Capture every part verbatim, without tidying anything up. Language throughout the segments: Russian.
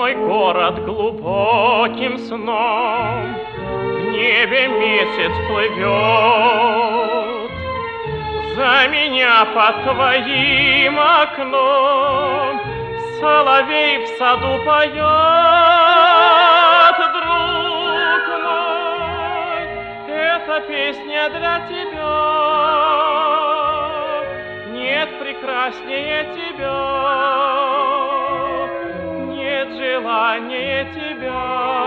мой город глубоким сном, в небе месяц плывет, за меня под твоим окном соловей в саду поет, друг мой, эта песня для тебя, нет прекраснее тебя, нет желания тебя,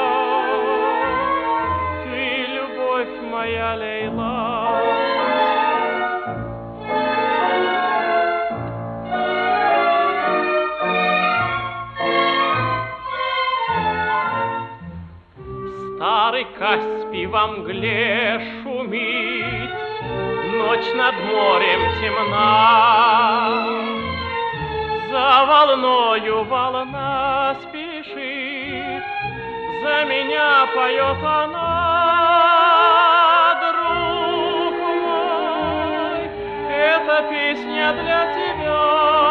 ты любовь моя, Лейла. Старый Каспий во мгле шумит, ночь над морем темна, за волною волна спешит, за меня поет она, друг мой, эта песня для тебя,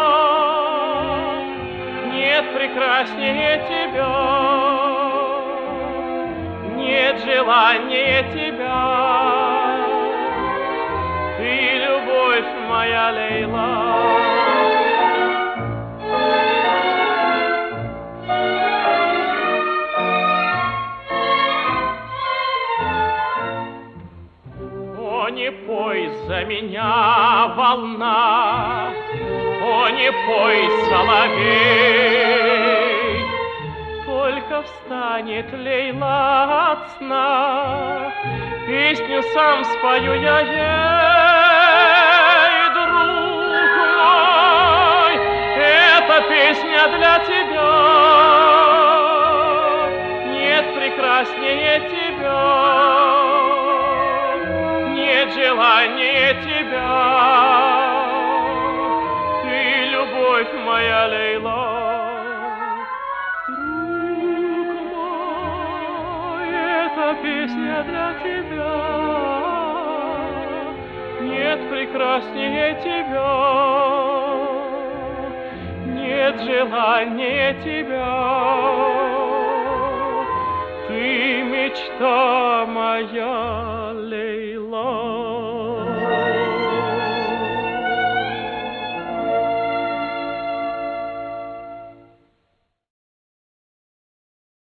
нет прекраснее тебя, нет желания тебя, ты любовь моя, Лейла. О, не пой за меня, волна, о, не пой, соловей, только встанет Лейла от сна, песню сам спою я ей, друг мой, эта песня для тебя, нет прекраснее тебя, нет желания тебя, ты любовь моя, Лейла. Песня для тебя, нет прекраснее тебя, нет желания тебя, ты мечта моя, Лейла.